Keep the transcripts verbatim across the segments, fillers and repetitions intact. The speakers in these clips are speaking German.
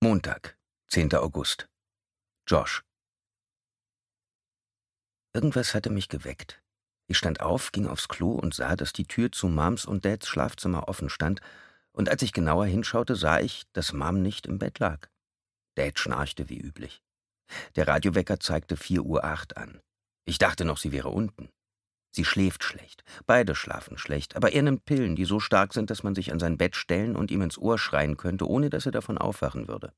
Montag, zehnter August. Josh. Irgendwas hatte mich geweckt. Ich stand auf, ging aufs Klo und sah, dass die Tür zu Moms und Dads Schlafzimmer offen stand, und als ich genauer hinschaute, sah ich, dass Mom nicht im Bett lag. Dad schnarchte wie üblich. Der Radiowecker zeigte vier Uhr acht an. Ich dachte noch, sie wäre unten. Sie schläft schlecht. Beide schlafen schlecht, aber er nimmt Pillen, die so stark sind, dass man sich an sein Bett stellen und ihm ins Ohr schreien könnte, ohne dass er davon aufwachen würde.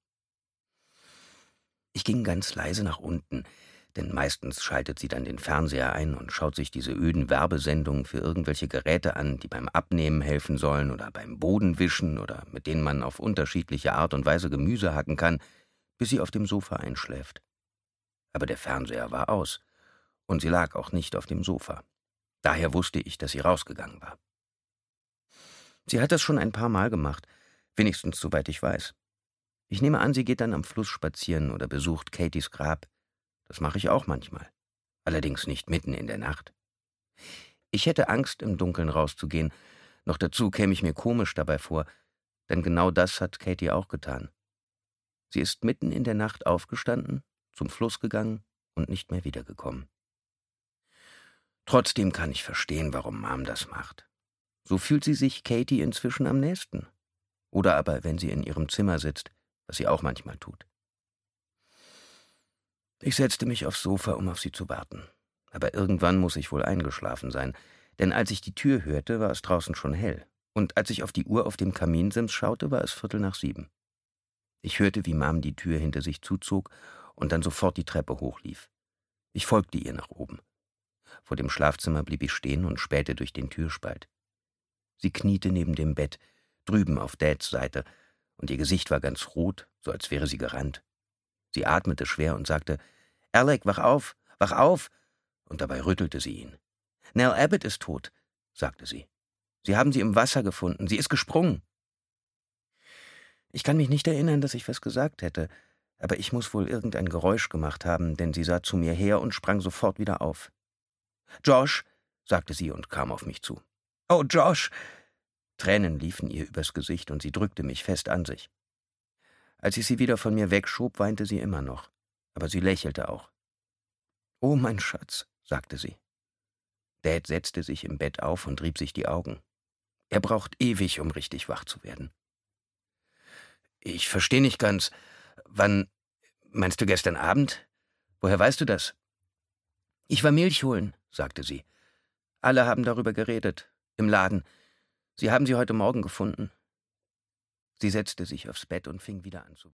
Ich ging ganz leise nach unten, denn meistens schaltet sie dann den Fernseher ein und schaut sich diese öden Werbesendungen für irgendwelche Geräte an, die beim Abnehmen helfen sollen oder beim Bodenwischen oder mit denen man auf unterschiedliche Art und Weise Gemüse hacken kann, bis sie auf dem Sofa einschläft. Aber der Fernseher war aus und sie lag auch nicht auf dem Sofa. Daher wusste ich, dass sie rausgegangen war. Sie hat das schon ein paar Mal gemacht, wenigstens soweit ich weiß. Ich nehme an, sie geht dann am Fluss spazieren oder besucht Katys Grab. Das mache ich auch manchmal. Allerdings nicht mitten in der Nacht. Ich hätte Angst, im Dunkeln rauszugehen. Noch dazu käme ich mir komisch dabei vor, denn genau das hat Katy auch getan. Sie ist mitten in der Nacht aufgestanden, zum Fluss gegangen und nicht mehr wiedergekommen. Trotzdem kann ich verstehen, warum Mom das macht. So fühlt sie sich Katy inzwischen am nächsten. Oder aber, wenn sie in ihrem Zimmer sitzt, was sie auch manchmal tut. Ich setzte mich aufs Sofa, um auf sie zu warten. Aber irgendwann muss ich wohl eingeschlafen sein, denn als ich die Tür hörte, war es draußen schon hell. Und als ich auf die Uhr auf dem Kaminsims schaute, war es Viertel nach sieben. Ich hörte, wie Mom die Tür hinter sich zuzog und dann sofort die Treppe hochlief. Ich folgte ihr nach oben. Vor dem Schlafzimmer blieb ich stehen und spähte durch den Türspalt. Sie kniete neben dem Bett, drüben auf Dads Seite, und ihr Gesicht war ganz rot, so als wäre sie gerannt. Sie atmete schwer und sagte, »Alec, wach auf, wach auf!« Und dabei rüttelte sie ihn. »Nell Abbott ist tot«, sagte sie. »Sie haben sie im Wasser gefunden, sie ist gesprungen.« Ich kann mich nicht erinnern, dass ich was gesagt hätte, aber ich muss wohl irgendein Geräusch gemacht haben, denn sie sah zu mir her und sprang sofort wieder auf. »Josh«, sagte sie und kam auf mich zu. »Oh, Josh!« Tränen liefen ihr übers Gesicht und sie drückte mich fest an sich. Als ich sie wieder von mir wegschob, weinte sie immer noch, aber sie lächelte auch. »Oh, mein Schatz«, sagte sie. Dad setzte sich im Bett auf und rieb sich die Augen. Er braucht ewig, um richtig wach zu werden. »Ich verstehe nicht ganz. Wann, meinst du gestern Abend? Woher weißt du das?« »Ich war Milch holen«, sagte sie. »Alle haben darüber geredet. Im Laden. Sie haben sie heute Morgen gefunden.« Sie setzte sich aufs Bett und fing wieder an zu